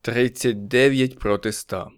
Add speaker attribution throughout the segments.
Speaker 1: 39 проти 100.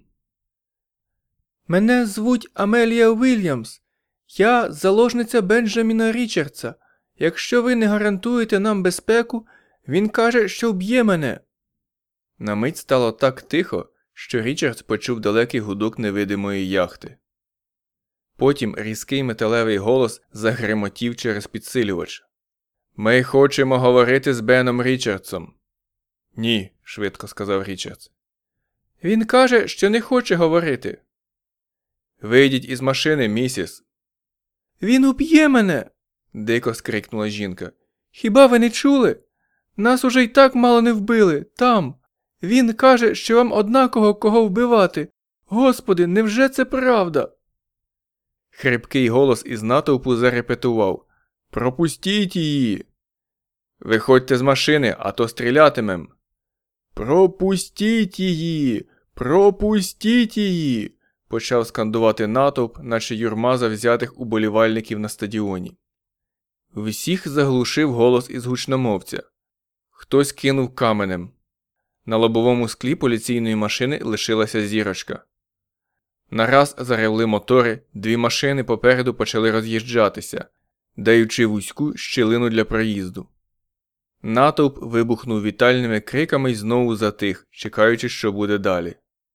Speaker 1: Мене звуть Амелія Уільямс. Я заложниця Бенджаміна Річардса. Якщо ви не гарантуєте нам безпеку, він каже, що вб'є мене. На мить стало так тихо, що Річардс почув далекий гудок невидимої яхти. Потім різкий металевий голос загремотів через підсилювач. «Ми хочемо говорити з Беном Річардсом». «Ні», – швидко сказав Річардс. «Він каже, що не хоче говорити». «Вийдіть із машини, місіс». «Він уб'є мене!» – дико скрикнула жінка. «Хіба ви не чули? Нас уже й так мало не вбили, там. Він каже, що вам однаково кого вбивати. Господи, невже це правда?» Хрипкий голос із натовпу зарепетував. «Пропустіть її!» «Виходьте з машини, а то стрілятимем!» «Пропустіть її! Пропустіть її!» почав скандувати натовп, наче юрма завзятих уболівальників на стадіоні. Всіх заглушив голос із гучномовця. Хтось кинув каменем. На лобовому склі поліційної машини лишилася зірочка. Нараз заревли мотори, дві машини попереду почали роз'їжджатися, даючи вузьку щілину для проїзду. Натовп вибухнув вітальними криками й знову затих, чекаючи, що буде далі.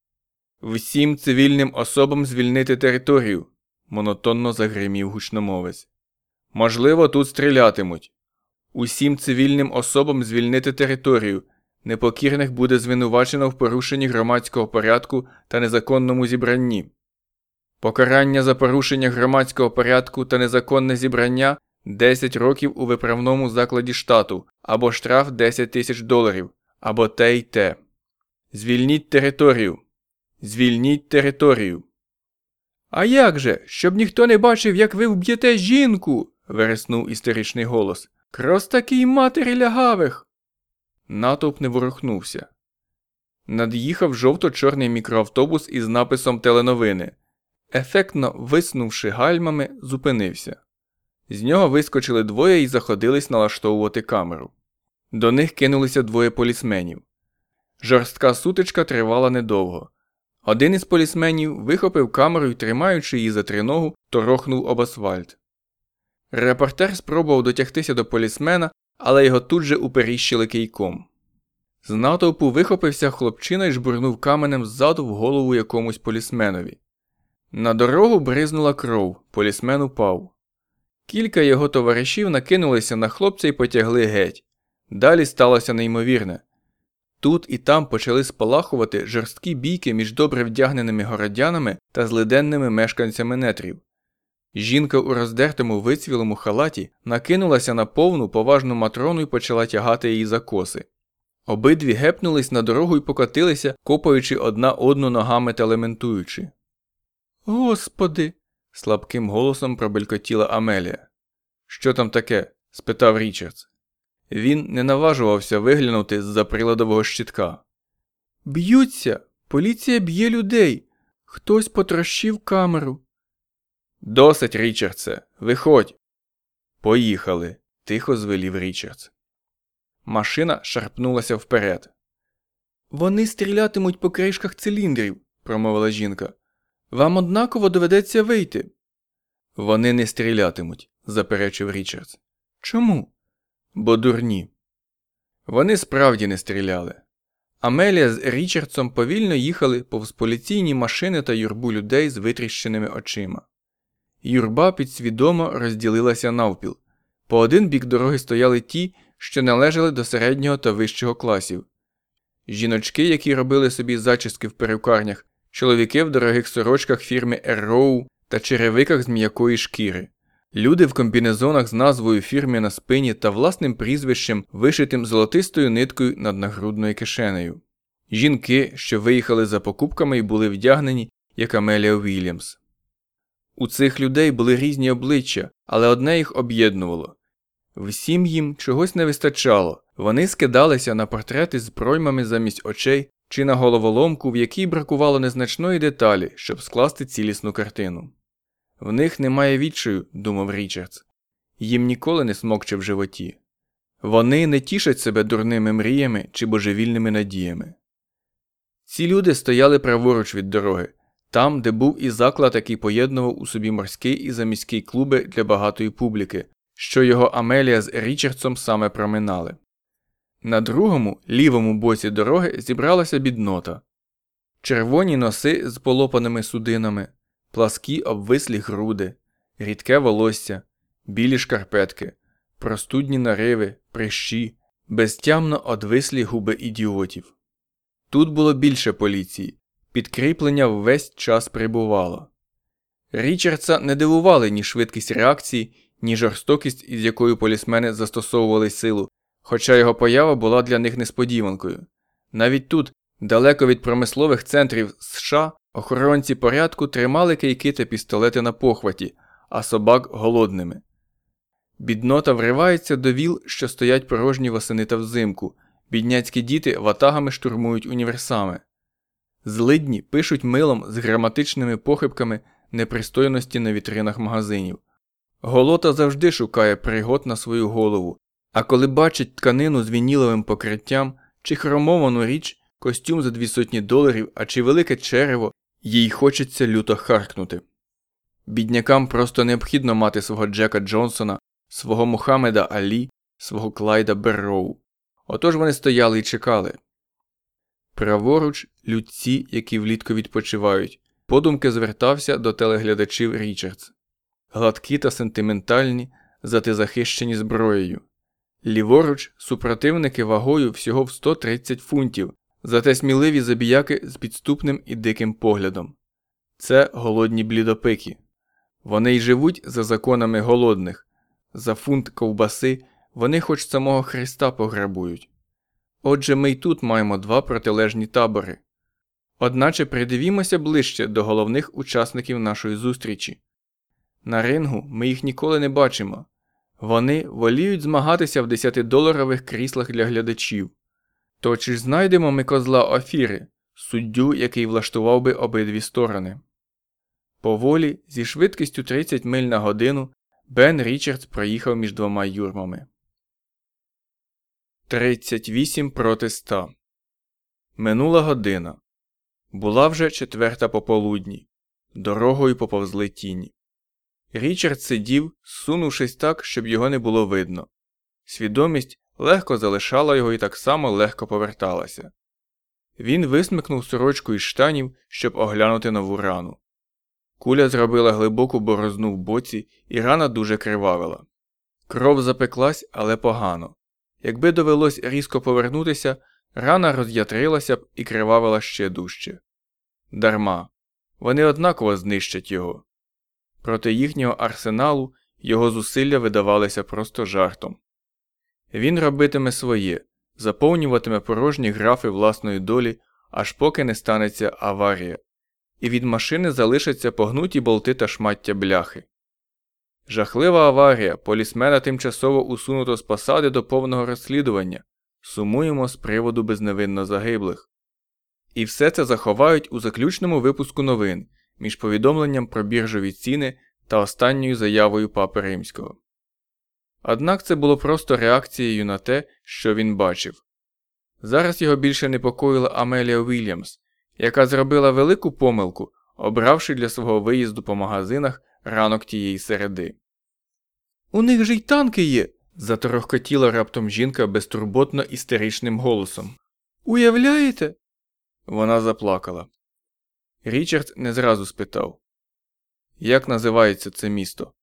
Speaker 1: «Всім цивільним особам звільнити територію!» – монотонно загримів гучномовець. «Можливо, тут стрілятимуть. Усім цивільним особам звільнити територію. Непокірних буде звинувачено в порушенні громадського порядку та незаконному зібранні. Покарання за порушення громадського порядку та незаконне зібрання – 10 років у виправному закладі штату, або штраф $10 000, або те й те. Звільніть територію! Звільніть територію!» «А як же? Щоб ніхто не бачив, як ви вб'єте жінку!» – вереснув істеричний голос. «Крос такій матері лягавих!» Натовп не ворухнувся. Над'їхав жовто-чорний мікроавтобус із написом «Теленовини». Ефектно виснувши гальмами, зупинився. З нього вискочили двоє і заходились налаштовувати камеру. До них кинулися двоє полісменів. Жорстка сутичка тривала недовго. Один із полісменів вихопив камеру і, тримаючи її за триногу, торохнув об асфальт. Репортер спробував дотягтися до полісмена, але його тут же уперіщили кийком. З натовпу вихопився хлопчина і жбурнув каменем ззаду в голову якомусь полісменові. На дорогу бризнула кров, полісмен упав. Кілька його товаришів накинулися на хлопця і потягли геть. Далі сталося неймовірне. Тут і там почали спалахувати жорсткі бійки між добре вдягненими городянами та злиденними мешканцями нетрів. Жінка у роздертому вицвілому халаті накинулася на повну поважну Матрону і почала тягати її за коси. Обидві гепнулись на дорогу і покотилися, копаючи одна одну ногами та лементуючи. «Господи!» – слабким голосом пробелькотіла Амелія. «Що там таке?» – спитав Річардс. Він не наважувався виглянути з-за приладового щитка. «Б'ються! Поліція б'є людей! Хтось потрощив камеру!» «Досить, Річардсе! Виходь!» «Поїхали!» – тихо звелів Річардс. Машина шарпнулася вперед. «Вони стрілятимуть по кришках циліндрів!» – промовила жінка. «Вам однаково доведеться вийти!» «Вони не стрілятимуть!» – заперечив Річардс. «Чому?» «Бо дурні!» Вони справді не стріляли. Амелія з Річардсом повільно їхали повз поліційні машини та юрбу людей з витріщеними очима. Юрба підсвідомо розділилася навпіл. По один бік дороги стояли ті, що належали до середнього та вищого класів. Жіночки, які робили собі зачіски в перукарнях, чоловіки в дорогих сорочках фірми Arrow та черевиках з м'якої шкіри. Люди в комбінезонах з назвою фірми на спині та власним прізвищем, вишитим золотистою ниткою над нагрудною кишенею. Жінки, що виїхали за покупками і були вдягнені, як Амелія Уільямс. У цих людей були різні обличчя, але одне їх об'єднувало. Всім їм чогось не вистачало, вони скидалися на портрети з проймами замість очей чи на головоломку, в якій бракувало незначної деталі, щоб скласти цілісну картину. В них немає відчаю, думав Річардс. Їм ніколи не смокче в животі. Вони не тішать себе дурними мріями чи божевільними надіями. Ці люди стояли праворуч від дороги, там, де був і заклад, який поєднував у собі морський і заміський клуби для багатої публіки, що його Амелія з Річардсом саме проминали. На другому, лівому боці дороги зібралася біднота. Червоні носи з полопаними судинами, пласкі обвислі груди, рідке волосся, білі шкарпетки, простудні нариви, прищі, безтямно одвислі губи ідіотів. Тут було більше поліції, підкріплення весь час прибувало. Річардса не дивували ні швидкість реакції, ні жорстокість, із якою полісмени застосовували силу, хоча його поява була для них несподіванкою. Навіть тут, далеко від промислових центрів США, охоронці порядку тримали кийки та пістолети на похваті, а собак голодними. Біднота вривається до віл, що стоять порожні восени та взимку. Бідняцькі діти ватагами штурмують універсами. Злидні пишуть милом з граматичними похибками непристойності на вітринах магазинів. Голота завжди шукає пригод на свою голову, а коли бачить тканину з вініловим покриттям, чи хромовану річ, костюм за $200, а чи велике черево, їй хочеться люто харкнути. Біднякам просто необхідно мати свого Джека Джонсона, свого Мухаммеда Алі, свого Клайда Берроу. Отож вони стояли і чекали. Праворуч – людці, які влітку відпочивають. Подумки звертався до телеглядачів Річардс. Гладкі та сентиментальні, зате захищені зброєю. Ліворуч – супротивники вагою всього в 130 фунтів, зате сміливі забіяки з підступним і диким поглядом. Це голодні блідопики. Вони й живуть за законами голодних. За фунт ковбаси вони хоч самого Христа пограбують. Отже, ми й тут маємо два протилежні табори. Одначе придивімося ближче до головних учасників нашої зустрічі. На рингу ми їх ніколи не бачимо. Вони воліють змагатися в 10-доларових кріслах для глядачів. То чи ж знайдемо ми козла Офіри, суддю, який влаштував би обидві сторони? Поволі, зі швидкістю 30 миль на годину, Бен Річардс проїхав між двома юрмами. 38 проти 100. Минула година. Була вже 4 пополудні. Дорогою поповзли тіні. Річард сидів, зсунувшись так, щоб його не було видно. Свідомість легко залишала його і так само легко поверталася. Він висмикнув сорочку із штанів, щоб оглянути нову рану. Куля зробила глибоку борозну в боці, і рана дуже кривавила. Кров запеклась, але погано. Якби довелось різко повернутися, рана роз'ятрилася б і кривавила ще дужче. Дарма. Вони однаково знищать його. Проти їхнього арсеналу його зусилля видавалися просто жартом. Він робитиме своє, заповнюватиме порожні графи власної долі, аж поки не станеться аварія. І від машини залишаться погнуті болти та шмаття бляхи. Жахлива аварія, полісмена тимчасово усунуто з посади до повного розслідування. Сумуємо з приводу безневинно загиблих. І все це заховають у заключному випуску новин, між повідомленням про біржові ціни та останньою заявою Папи Римського. Однак це було просто реакцією на те, що він бачив. Зараз його більше непокоїла Амелія Уільямс, яка зробила велику помилку, обравши для свого виїзду по магазинах ранок тієї середи. «У них же й танки є!» – заторохкотіла раптом жінка безтурботно істеричним голосом. «Уявляєте?» Вона заплакала. Річард не зразу спитав. «Як називається це місто?»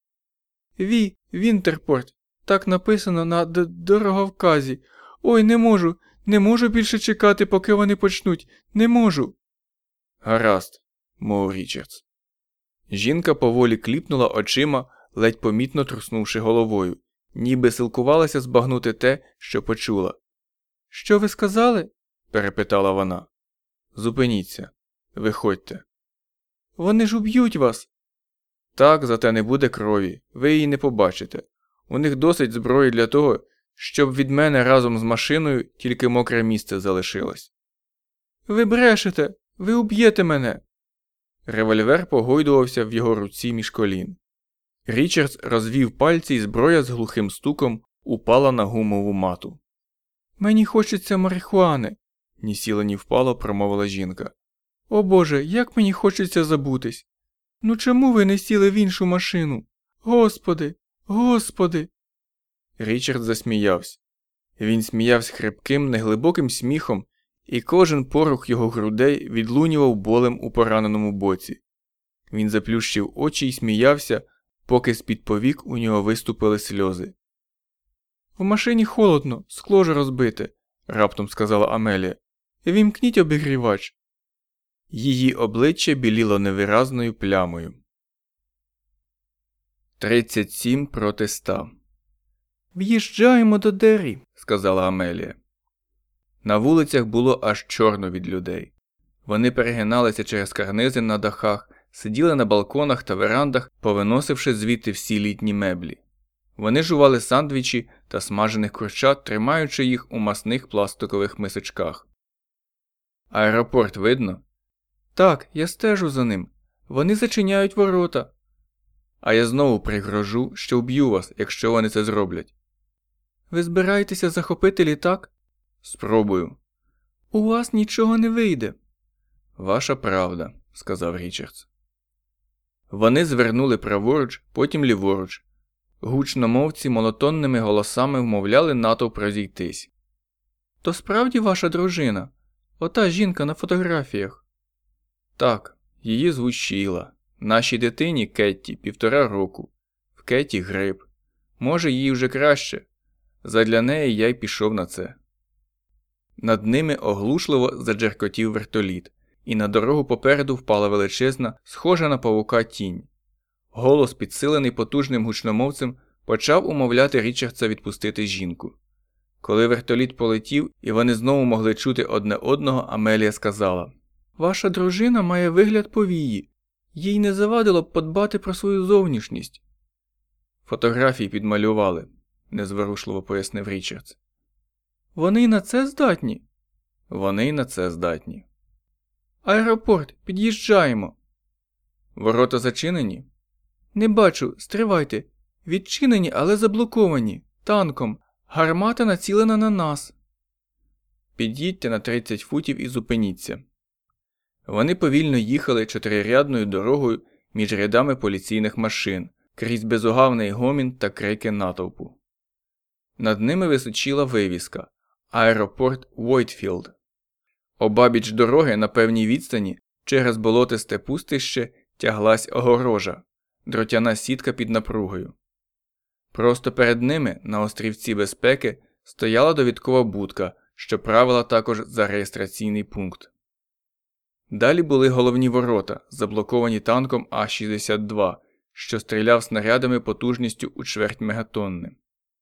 Speaker 1: Вінтерпорт. Так написано на дороговказі. Ой, не можу більше чекати, поки вони почнуть. Не можу!» «Гаразд», – мовив Річардс. Жінка поволі кліпнула очима, ледь помітно труснувши головою, ніби силкувалася збагнути те, що почула. «Що ви сказали?» – перепитала вона. «Зупиніться. Виходьте». «Вони ж уб'ють вас!» «Так, зате не буде крові. Ви її не побачите. У них досить зброї для того, щоб від мене разом з машиною тільки мокре місце залишилось». «Ви брешете! Ви уб'єте мене!» Револьвер погойдувався в його руці між колін. Річардс розвів пальці, і зброя з глухим стуком упала на гумову мату. «Мені хочеться марихуани», – ні сіло, ні впало, промовила жінка. О Боже, як мені хочеться забутись. Ну чому ви не сіли в іншу машину? Господи, Господи. Річард засміявся. Він сміявся хрипким, неглибоким сміхом, і кожен порух його грудей відлунював болем у пораненому боці. Він заплющив очі і сміявся, поки з-під повік у нього виступили сльози. В машині холодно, скло ж розбите, раптом сказала Амелія. Вімкніть обігрівач. Її обличчя біліло невиразною плямою. 37 проти 100. «В'їжджаємо до Деррі», – сказала Амелія. На вулицях було аж чорно від людей. Вони перегиналися через карнизи на дахах, сиділи на балконах та верандах, повиносивши звідти всі літні меблі. Вони жували сандвічі та смажених курчат, тримаючи їх у масних пластикових мисочках. «Аеропорт видно?» «Так, я стежу за ним. Вони зачиняють ворота». «А я знову пригрожу, що вб'ю вас, якщо вони це зроблять». «Ви збираєтеся захопити літак?» «Спробую». «У вас нічого не вийде». «Ваша правда», – сказав Річардс. Вони звернули праворуч, потім ліворуч. Гучномовці монотонними голосами вмовляли натовп розійтись. «То справді ваша дружина? Ота жінка на фотографіях?» «Так, її звуть Шіла. Нашій дитині, Кетті, 1,5 року. В Кетті грип. Може, їй вже краще. Задля неї я й пішов на це». Над ними оглушливо заджеркотів вертоліт, і на дорогу попереду впала величезна, схожа на павука тінь. Голос, підсилений потужним гучномовцем, почав умовляти Річардса відпустити жінку. Коли вертоліт полетів, і вони знову могли чути одне одного, Амелія сказала: «Ваша дружина має вигляд повії. Їй не завадило б подбати про свою зовнішність». «Фотографії підмалювали», – незворушливо пояснив Річардс. «Вони й на це здатні?» «Вони й на це здатні». «Аеропорт, під'їжджаємо». «Ворота зачинені?» «Не бачу, стривайте. Відчинені, але заблоковані. Танком. Гармата націлена на нас». «Під'їдьте на 30 футів і зупиніться». Вони повільно їхали чотирирядною дорогою між рядами поліційних машин, крізь безугавний гомін та крики натовпу. Над ними височіла вивіска «Аеропорт Войтфілд». Обабіч дороги на певній відстані через болотисте пустище тяглась огорожа, дротяна сітка під напругою. Просто перед ними, на острівці безпеки, стояла довідкова будка, що правила також за реєстраційний пункт. Далі були головні ворота, заблоковані танком А-62, що стріляв снарядами потужністю у чверть мегатонни.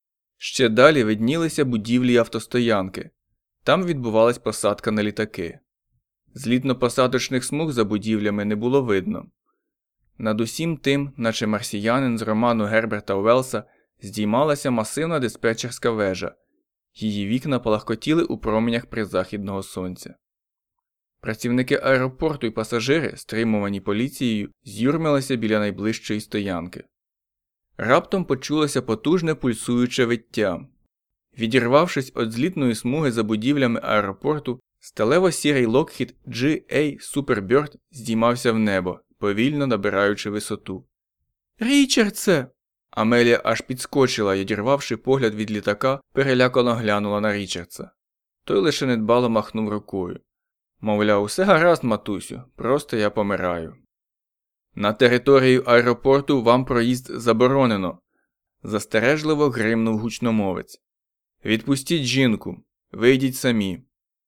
Speaker 1: Ще далі виднілися будівлі автостоянки. Там відбувалась посадка на літаки. Злітно-посадочних смуг за будівлями не було видно. Над усім тим, наче марсіянин з роману Герберта Уеллса, здіймалася масивна диспетчерська вежа. Її вікна палахкотіли у променях призахідного сонця. Працівники аеропорту і пасажири, стримувані поліцією, з'юрмилися біля найближчої стоянки. Раптом почулося потужне пульсуюче виття. Відірвавшись від злітної смуги за будівлями аеропорту, сталево-сірий Lockheed G.A. Superbird здіймався в небо, повільно набираючи висоту. «Річардсе!» Амелія аж підскочила і, одірвавши погляд від літака, перелякано глянула на Річардса. Той лише недбало махнув рукою. Мовляв, усе гаразд, матусю, просто я помираю. «На територію аеропорту вам проїзд заборонено», – застережливо гримнув гучномовець. «Відпустіть жінку, вийдіть самі».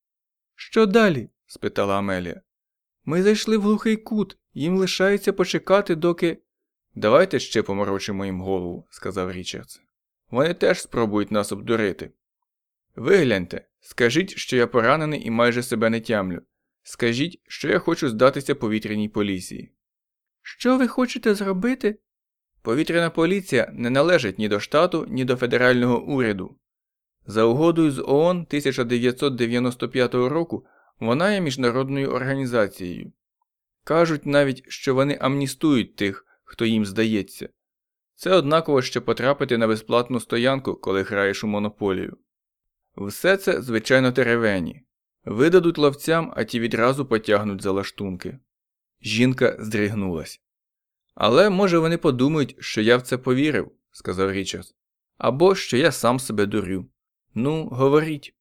Speaker 1: «Що далі?» – спитала Амелія. «Ми зайшли в глухий кут, їм лишається почекати, доки…» «Давайте ще поморочимо їм голову», – сказав Річардс. «Вони теж спробують нас обдурити. Вигляньте, скажіть, що я поранений і майже себе не тямлю. Скажіть, що я хочу здатися повітряній поліції». «Що ви хочете зробити?» «Повітряна поліція не належить ні до штату, ні до федерального уряду. За угодою з ООН 1995 року вона є міжнародною організацією. Кажуть навіть, що вони амністують тих, хто їм здається. Це однаково, що потрапити на безплатну стоянку, коли граєш у монополію. Все це, звичайно, теревені. Видадуть ловцям, а ті відразу потягнуть за лаштунки. Жінка здригнулась. Але, може, вони подумають, що я в це повірив, сказав Річардс. Або, що я сам себе дурю. Ну, говоріть.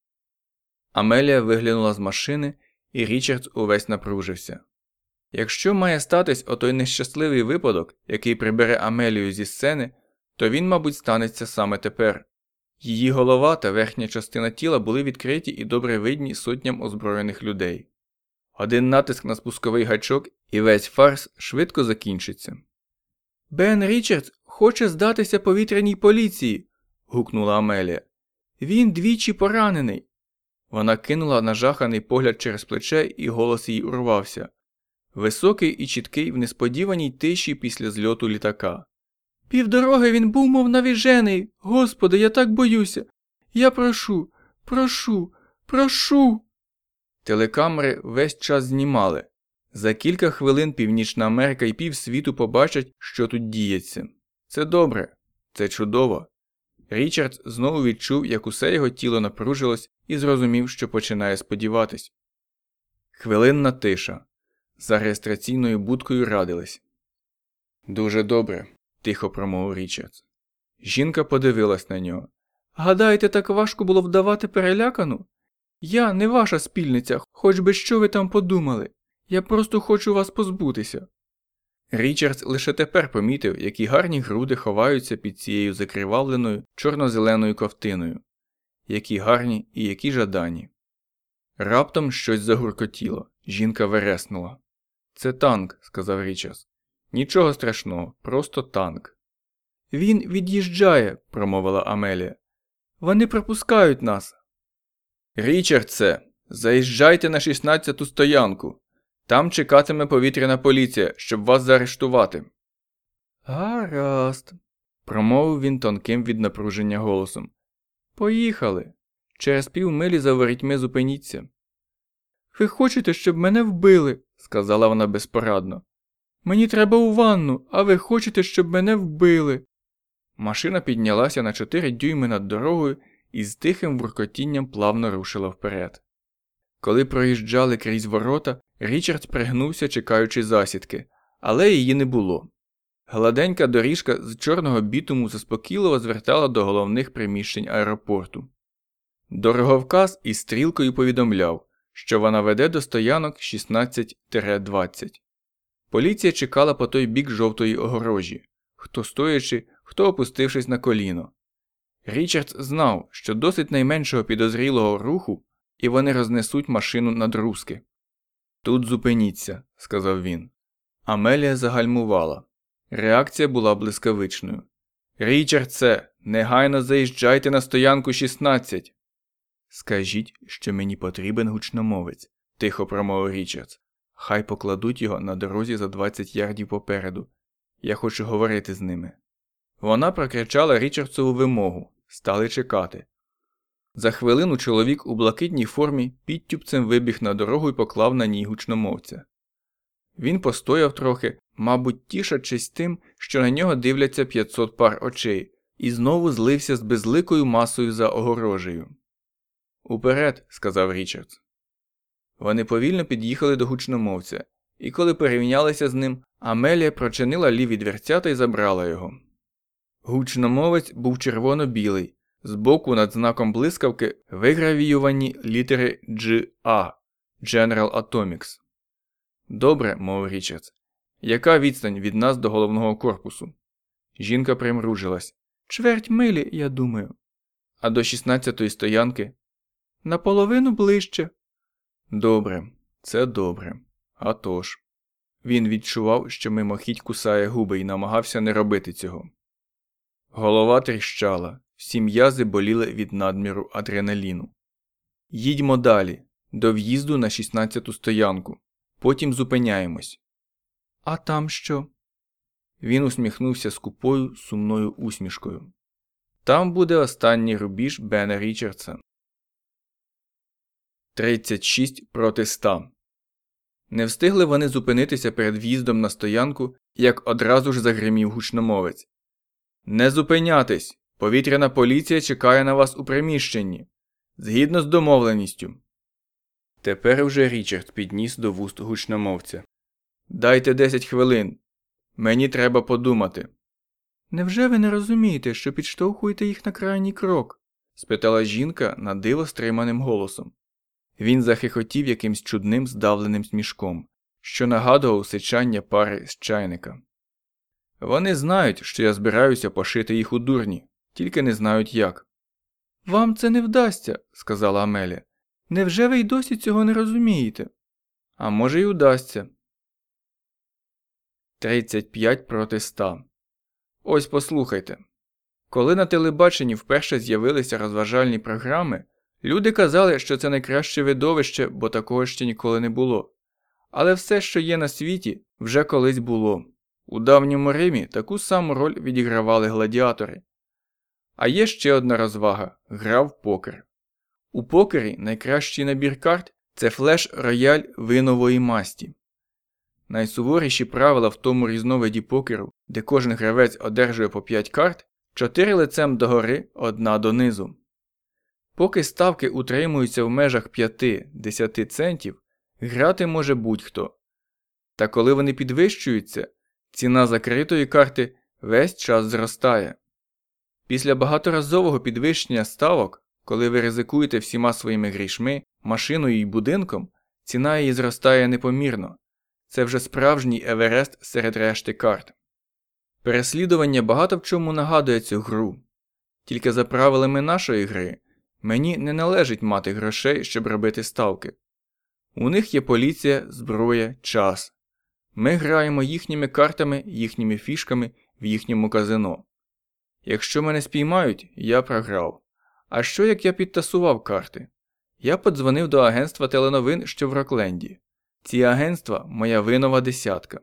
Speaker 1: Амелія виглянула з машини, і Річардс увесь напружився. Якщо має статись отой нещасливий випадок, який прибере Амелію зі сцени, то він, мабуть, станеться саме тепер. Її голова та верхня частина тіла були відкриті і добре видні сотням озброєних людей. Один натиск на спусковий гачок і весь фарс швидко закінчиться. «Бен Річардс хоче здатися повітряній поліції!» – гукнула Амелія. «Він двічі поранений!» Вона кинула нажаханий погляд через плече, і голос їй урвався. Високий і чіткий в несподіваній тиші після зльоту літака. «Півдороги він був мов навіжений! Господи, я так боюся! Я прошу, прошу, прошу!» Телекамери весь час знімали. За кілька хвилин Північна Америка і півсвіту побачать, що тут діється. Це добре. Це чудово. Річардс знову відчув, як усе його тіло напружилось, і зрозумів, що починає сподіватись. Хвилинна тиша. За реєстраційною будкою радились. «Дуже добре», – тихо промовив Річардс. Жінка подивилась на нього. «Гадаєте, так важко було вдавати перелякану? Я не ваша спільниця, хоч би що ви там подумали. Я просто хочу вас позбутися». Річардс лише тепер помітив, які гарні груди ховаються під цією закривавленою чорно-зеленою ковтиною. Які гарні і які жадані. Раптом щось загуркотіло. Жінка вереснула. «Це танк», – сказав Річардс. «Нічого страшного, просто танк». «Він від'їжджає», – промовила Амелія. «Вони пропускають нас». «Річардсе, заїжджайте на 16-ту стоянку. Там чекатиме повітряна поліція, щоб вас заарештувати». «Гаразд», – промовив він тонким від напруження голосом. «Поїхали. Через півмилі за ворітьми зупиніться». «Ви хочете, щоб мене вбили?» – сказала вона безпорадно. «Мені треба у ванну, а ви хочете, щоб мене вбили». Машина піднялася на 4 дюйми над дорогою і з тихим буркотінням плавно рушила вперед. Коли проїжджали крізь ворота, Річардс пригнувся, чекаючи засідки, але її не було. Гладенька доріжка з чорного бітуму заспокійливо звертала до головних приміщень аеропорту. Дороговказ із стрілкою повідомляв, що вона веде до стоянок 16-20. Поліція чекала по той бік жовтої огорожі, хто стоячи, хто опустившись на коліно. Річардс знав, що досить найменшого підозрілого руху, і вони рознесуть машину надруски. «Тут зупиніться», – сказав він. Амелія загальмувала. Реакція була блискавичною. «Річардсе, негайно заїжджайте на стоянку 16!» «Скажіть, що мені потрібен гучномовець», – тихо промовив Річардс. «Хай покладуть його на дорозі за 20 ярдів попереду. Я хочу говорити з ними». Вона прокричала Річардсову вимогу. Стали чекати. За хвилину чоловік у блакитній формі підтюпцем вибіг на дорогу і поклав на ній гучномовця. Він постояв трохи, мабуть, тішачись тим, що на нього дивляться 500 пар очей, і знову злився з безликою масою за огорожею. «Уперед», – сказав Річардс. Вони повільно під'їхали до гучномовця, і коли порівнялися з ним, Амелія прочинила ліві дверцята і забрала його. Гучномовець був червоно-білий, збоку над знаком блискавки вигравіювані літери GA – General Atomics. «Добре», – мовив Річардс. «Яка відстань від нас до головного корпусу?» Жінка примружилась. «Чверть милі, я думаю». «А до 16-ї стоянки?» «Наполовину ближче». «Добре, це добре. А тож». Він відчував, що мимохідь кусає губи і намагався не робити цього. Голова тріщала, всі м'язи боліли від надміру адреналіну. «Їдьмо далі, до в'їзду на 16-ту стоянку. Потім зупиняємось». «А там що?» Він усміхнувся скупою, сумною усмішкою. «Там буде останній рубіж Бена Річардса». 36 проти 100. Не встигли вони зупинитися перед в'їздом на стоянку, як одразу ж загримів гучномовець. «Не зупинятись! Повітряна поліція чекає на вас у приміщенні. Згідно з домовленістю». Тепер уже Річард підніс до вуст гучномовця. Дайте 10 хвилин. Мені треба подумати. Невже ви не розумієте, що підштовхуєте їх на крайній крок? Спитала жінка на диво стриманим голосом. Він захихотів якимсь чудним здавленим смішком, що нагадував сичання пари з чайника. Вони знають, що я збираюся пошити їх у дурні, тільки не знають як. Вам це не вдасться, сказала Амелія. Невже ви й досі цього не розумієте? А може й удасться. 35 проти 100. Ось послухайте. Коли на телебаченні вперше з'явилися розважальні програми, люди казали, що це найкраще видовище, бо такого ще ніколи не було. Але все, що є на світі, вже колись було. У давньому Римі таку саму роль відігравали гладіатори. А є ще одна розвага – гра в покер. У покері найкращий набір карт – це флеш-рояль винової масті. Найсуворіші правила в тому різновиді покеру, де кожен гравець одержує по 5 карт, 4 лицем догори, 1 донизу. Поки ставки утримуються в межах 5-10 центів, грати може будь-хто. Та коли вони підвищуються, ціна закритої карти весь час зростає. Після багаторазового підвищення ставок, коли ви ризикуєте всіма своїми грішми, машиною і будинком, ціна її зростає непомірно. Це вже справжній Еверест серед решти карт. Переслідування багато в чому нагадує цю гру. Тільки за правилами нашої гри мені не належить мати грошей, щоб робити ставки. У них є поліція, зброя, час. Ми граємо їхніми картами, їхніми фішками в їхньому казино. Якщо мене спіймають, я програв. А що як я підтасував карти? Я подзвонив до агентства теленовин, що в Рокленді. Ці агентства – моя винова десятка.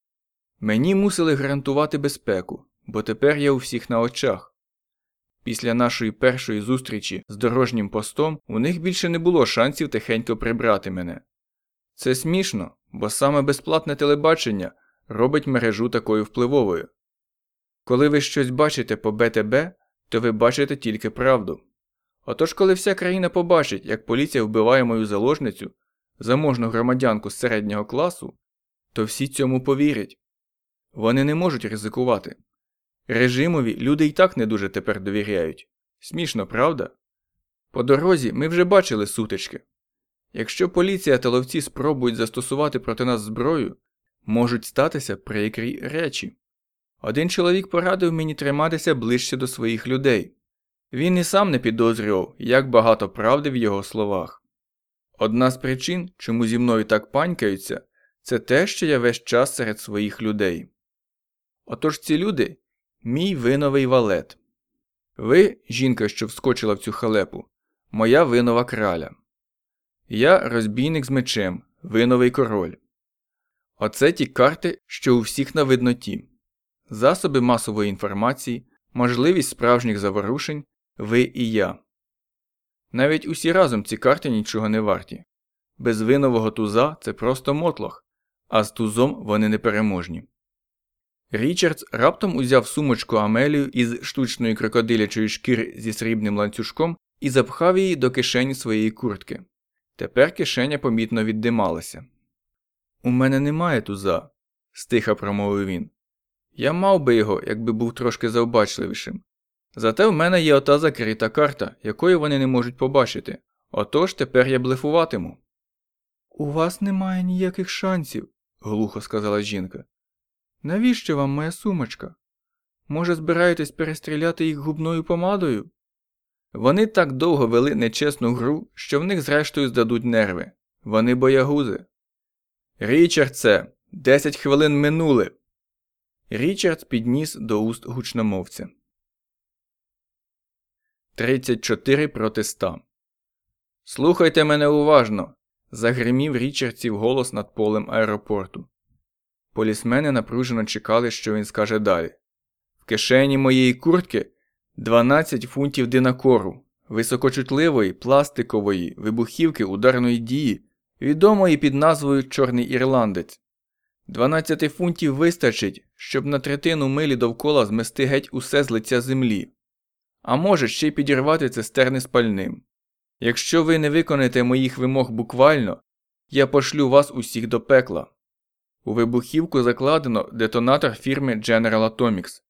Speaker 1: Мені мусили гарантувати безпеку, бо тепер я у всіх на очах. Після нашої першої зустрічі з дорожнім постом у них більше не було шансів тихенько прибрати мене. Це смішно, бо саме безплатне телебачення робить мережу такою впливовою. Коли ви щось бачите по БТБ, то ви бачите тільки правду. Отож, коли вся країна побачить, як поліція вбиває мою заложницю, заможну громадянку з середнього класу, то всі цьому повірять. Вони не можуть ризикувати. Режимові люди й так не дуже тепер довіряють. Смішно, правда? По дорозі ми вже бачили сутички. Якщо поліція та ловці спробують застосувати проти нас зброю, можуть статися прикрі речі. Один чоловік порадив мені триматися ближче до своїх людей. Він і сам не підозрював, як багато правди в його словах. Одна з причин, чому зі мною так панькаються, це те, що я весь час серед своїх людей. Отож ці люди – мій виновий валет. Ви, жінка, що вскочила в цю халепу, моя винова краля. Я розбійник з мечем, виновий король. Оце ті карти, що у всіх на видноті. Засоби масової інформації, можливість справжніх заворушень, ви і я. Навіть усі разом ці карти нічого не варті. Без винового туза це просто мотлох, а з тузом вони непереможні. Річардс раптом узяв сумочку Амелію із штучної крокодилячої шкіри зі срібним ланцюжком і запхав її до кишені своєї куртки. Тепер кишеня помітно віддималася. «У мене немає туза», – стиха промовив він. «Я мав би його, якби був трошки завбачливішим. Зате в мене є ота закрита карта, якої вони не можуть побачити. Отож тепер я блефуватиму». «У вас немає ніяких шансів», – глухо сказала жінка. «Навіщо вам моя сумочка? Може, збираєтесь перестріляти їх губною помадою?» Вони так довго вели нечесну гру, що в них зрештою здадуть нерви. Вони боягузи. «Річардсе, 10 хвилин минули!» Річардс підніс до уст гучномовця. 34 проти 100. «Слухайте мене уважно!» – загримів Річардсів голос над полем аеропорту. Полісмени напружено чекали, що він скаже далі. «В кишені моєї куртки 12 фунтів динакору, високочутливої, пластикової, вибухівки ударної дії, відомої під назвою «Чорний ірландець». 12 фунтів вистачить, щоб на третину милі довкола змести геть усе з лиця землі. А може ще й підірвати цистерни з пальним. Якщо ви не виконаєте моїх вимог буквально, я пошлю вас усіх до пекла. У вибухівку закладено детонатор фірми General Atomics.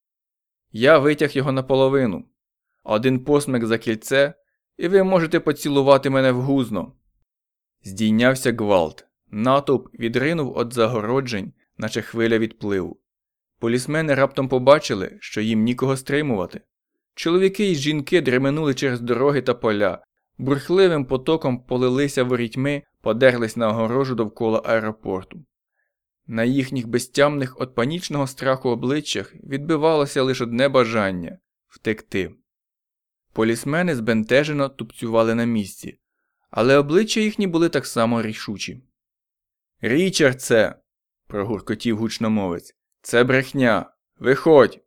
Speaker 1: Я витяг його наполовину. Один посмик за кільце, і ви можете поцілувати мене в гузно. Здійнявся гвалт. Натовп відринув від загороджень, наче хвиля відпливу. Полісмени раптом побачили, що їм нікого стримувати. Чоловіки і жінки дременули через дороги та поля, бурхливим потоком полилися ворітьми, подерлись на огорожу довкола аеропорту. На їхніх безтямних від панічного страху обличчях відбивалося лише одне бажання – втекти. Полісмени збентежено тупцювали на місці, але обличчя їхні були так само рішучі. «Річардсе!» – прогуркотів гучномовець. «Це брехня! Виходь!»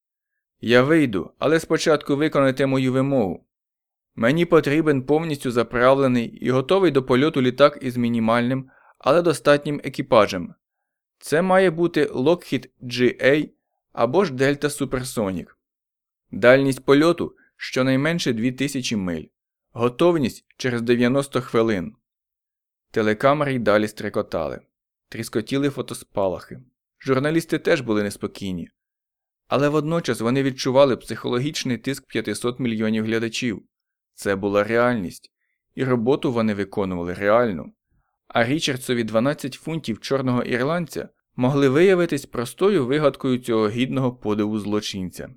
Speaker 1: «Я вийду, але спочатку виконайте мою вимогу. Мені потрібен повністю заправлений і готовий до польоту літак із мінімальним, але достатнім екіпажем. Це має бути Lockheed GA або ж Delta Supersonic. Дальність польоту – щонайменше 2000 миль. Готовність через 90 хвилин». Телекамери й далі стрекотали. Тріскотіли фотоспалахи. Журналісти теж були неспокійні. Але водночас вони відчували психологічний тиск 500 мільйонів глядачів. Це була реальність. І роботу вони виконували реально. А Річардсові 12 фунтів чорного ірландця могли виявитись простою вигадкою цього гідного подиву злочинця.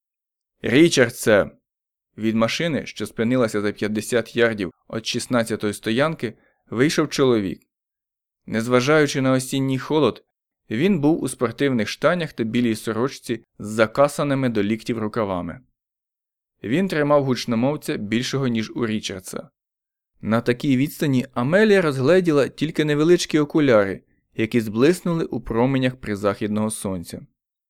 Speaker 1: «Річардсе!» Від машини, що спинилася за 50 ярдів від 16-ї стоянки, вийшов чоловік. Незважаючи на осінній холод, він був у спортивних штанях та білій сорочці з закасаними до ліктів рукавами. Він тримав гучномовця більшого, ніж у Річардса. На такій відстані Амелія розгледіла тільки невеличкі окуляри, які зблиснули у променях призахідного сонця.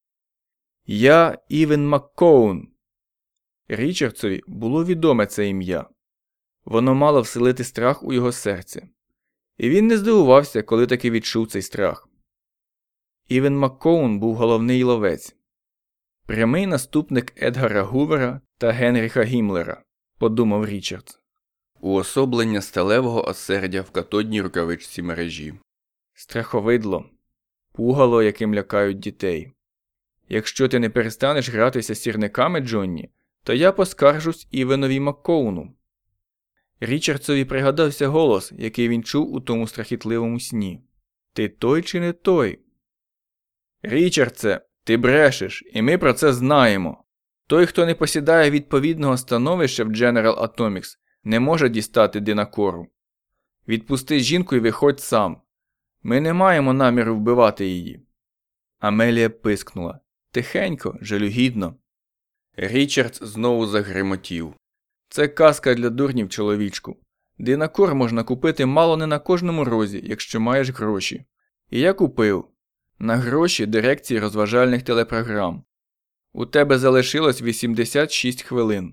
Speaker 1: «Я Івен Маккоун». Річардсові було відоме це ім'я. Воно мало вселити страх у його серце. І він не здивувався, коли таки відчув цей страх. Івен Маккоун був головний ловець. Прямий наступник Едгара Гувера та Генріха Гіммлера, подумав Річардс. Уособлення сталевого осердя в катодній рукавичці мережі. Страховидло. Пугало, яким лякають дітей. Якщо ти не перестанеш гратися з сірниками, Джонні, то я поскаржусь Івенові Маккоуну. Річардсові пригадався голос, який він чув у тому страхітливому сні. «Ти той чи не той?» «Річардсе, ти брешеш, і ми про це знаємо. Той, хто не посідає відповідного становища в General Atomics, не може дістати Динакору. Відпусти жінку і виходь сам. Ми не маємо наміру вбивати її». Амелія пискнула. Тихенько, жалюгідно. Річардс знову загримотів. «Це казка для дурнів, чоловічку. Динакор можна купити мало не на кожному розі, якщо маєш гроші. І я купив. На гроші дирекції розважальних телепрограм. У тебе залишилось 86 хвилин.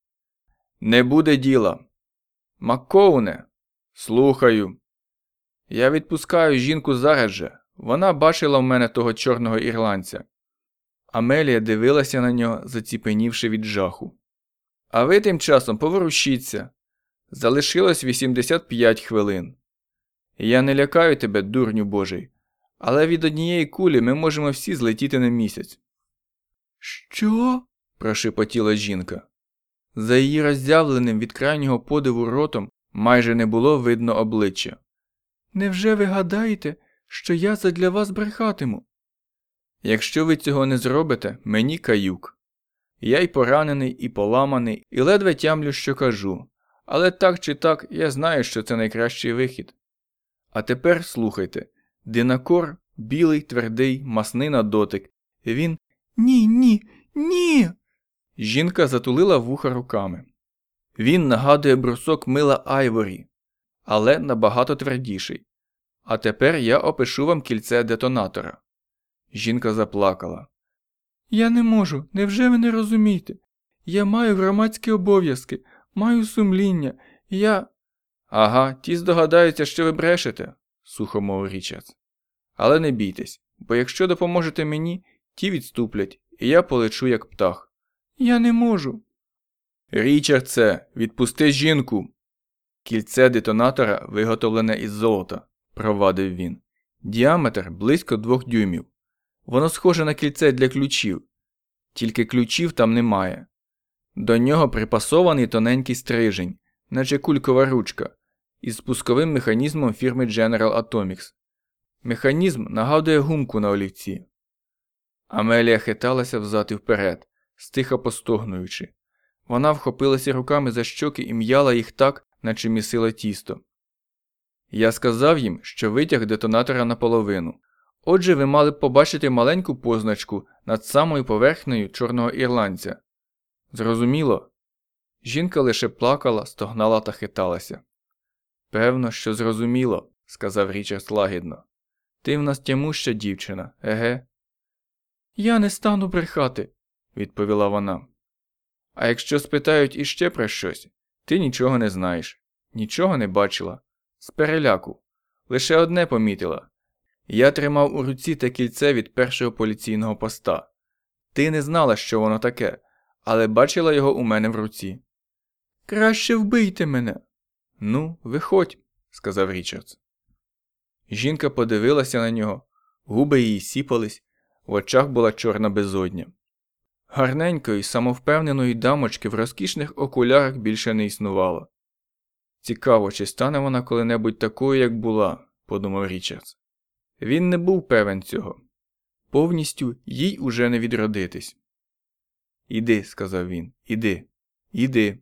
Speaker 1: Не буде діла. Маккоуне, слухаю. Я відпускаю жінку зараз же. Вона бачила в мене того чорного ірландця». Амелія дивилася на нього, заціпенівши від жаху. «А ви тим часом поворушіться. Залишилось 85 хвилин. Я не лякаю тебе, дурню божий, але від однієї кулі ми можемо всі злетіти на місяць». «Що?» – прошепотіла жінка. За її роззявленим від крайнього подиву ротом майже не було видно обличчя. «Невже ви гадаєте, що я задля вас брехатиму?» «Якщо ви цього не зробите, мені каюк. Я й поранений, і поламаний, і ледве тямлю, що кажу. Але так чи так, я знаю, що це найкращий вихід. А тепер слухайте. Динакор – білий, твердий, масний на дотик. Він… Ні, ні, ні! Жінка затулила вуха руками. Він нагадує брусок мила Айворі, але набагато твердіший. А тепер я опишу вам кільце детонатора. Жінка заплакала. «Я не можу, невже ви не розумієте? Я маю громадські обов'язки, маю сумління, я…» «Ага, ті здогадаються, що ви брешете», – сухо мовив Річардс. «Але не бійтесь, бо якщо допоможете мені, ті відступлять, і я полечу як птах». «Я не можу». «Річардсе, відпусти жінку!» Кільце детонатора виготовлене із золота, провадив він. Діаметр близько 2 дюймів. Воно схоже на кільце для ключів. Тільки ключів там немає. До нього припасований тоненький стрижень, наче кулькова ручка, із спусковим механізмом фірми General Atomics. Механізм нагадує гумку на олівці. Амелія хиталася взад і вперед, стиха постогнуючи. Вона вхопилася руками за щоки і м'яла їх так, наче місила тісто. Я сказав їм, що витяг детонатора наполовину. Отже, ви мали б побачити маленьку позначку над самою поверхнею чорного ірландця. Зрозуміло? Жінка лише плакала, стогнала та хиталася. Певно, що зрозуміло, сказав Річардс лагідно. Ти в нас тямуща дівчина, еге? Я не стану брехати, відповіла вона. А якщо спитають іще про щось, ти нічого не знаєш, нічого не бачила. З переляку. Лише одне помітила. Я тримав у руці те кільце від першого поліційного поста. Ти не знала, що воно таке, але бачила його у мене в руці. Краще вбийте мене. Ну, виходь, сказав Річардс. Жінка подивилася на нього, губи її сіпались, в очах була чорна безодня. Гарненької, самовпевненої дамочки в розкішних окулярах більше не існувало. Цікаво, чи стане вона коли-небудь такою, як була, подумав Річардс. Він не був певен цього. Повністю їй уже не відродитись. Іди, сказав він, іди, іди.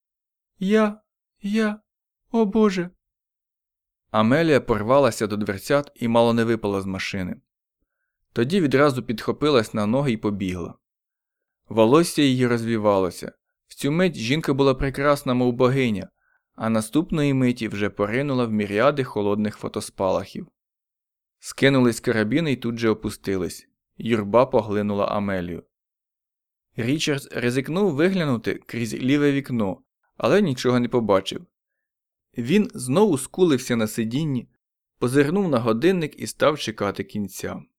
Speaker 1: О Боже. Амелія порвалася до дверцят і мало не випала з машини. Тоді відразу підхопилась на ноги і побігла. Волосся її розвівалося. В цю мить жінка була прекрасна, мов богиня, а наступної миті вже поринула в міріади холодних фотоспалахів. Скинулись карабіни і тут же опустились. Юрба поглинула Амелію. Річардс ризикнув виглянути крізь ліве вікно, але нічого не побачив. Він знову скулився на сидінні, позирнув на годинник і став чекати кінця.